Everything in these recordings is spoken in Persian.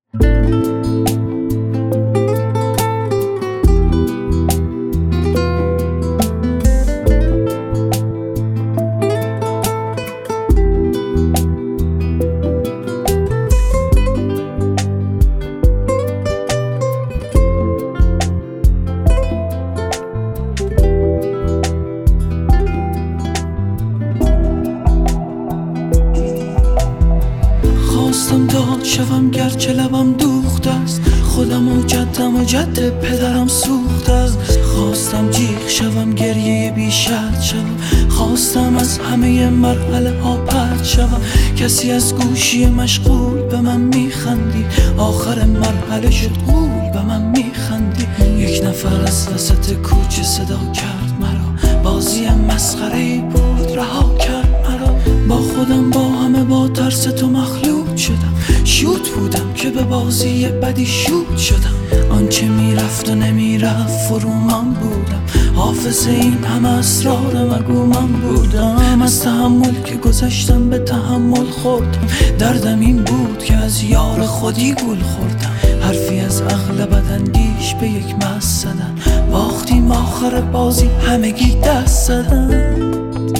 خواستم داد شوم گرچه لبم دوخته است، خودم و جدم و جد پدرم سوخته است. خواستم جیغ شوم گریه بی شرط شوم، خواستم از همه مرحله ها پرت شوم. کسی از گوشی مشغول به من میخندید، آخر مرحله شد غول به من میخندید. یک نفر از وسط کوچه صدا کرد مرا، بازی مسخره‌ای بود رها کرد مرا. با خودم با همه با ترس تو مخلوط شدم، شوت بودم که به بازی بدی شوت شدم. آنچه میرفت و نمیرفت فرو من بودم، حافظ این همه اسرار مگو من بودم. از تحمل که گذشتم به تحمل خوردم، دردم این بود که از یار خودی گول خوردم. حرفی از عقل بداندیش به یک مست زدن، باختیم آخر بازی همگی دست زدن.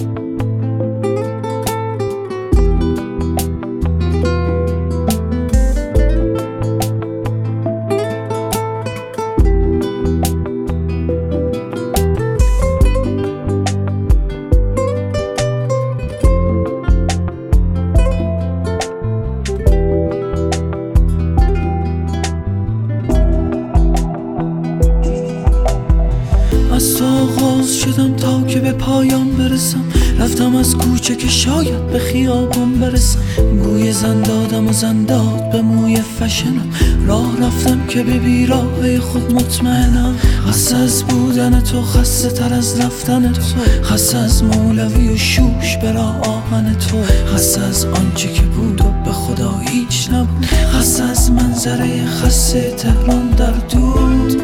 از تو آغاز شدم تا که به پایان برسم، رفتم از کوچه که شاید به خیابان برسم. بوی زن دادم و زن داد به موی فشنم، راه رفتم که به بیراهه خود مطمئنم. خسته از بودن تو، خسته تر از رفتن تو، خسته از مولوی و شوش برا آهن تو، خسته از آنچه که بود و به خدا هیچ نبود، خسته از منظره خسته تهران در دود.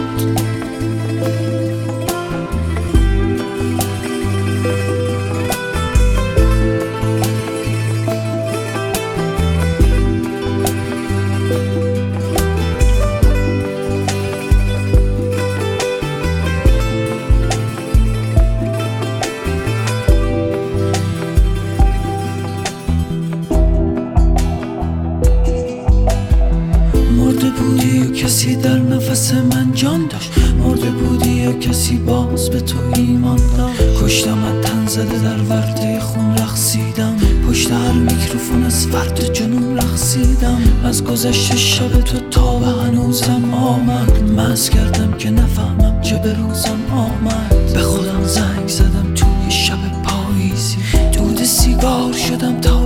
مرده بودی و کسی در نفس من جان داشت، مرده بودی و کسی باز به تو ایمان داشت. کشتم از تن زده در ورده خون رقصیدم، پشت هر میکروفون از فرد جنون رقصیدم. از گذشت شب تو تا به هنوزم آمد، مست کردم که نفهمم چه به روزم آمد. به خودم زنگ زدم توی شب پاییزی، دود سیگار شدم تا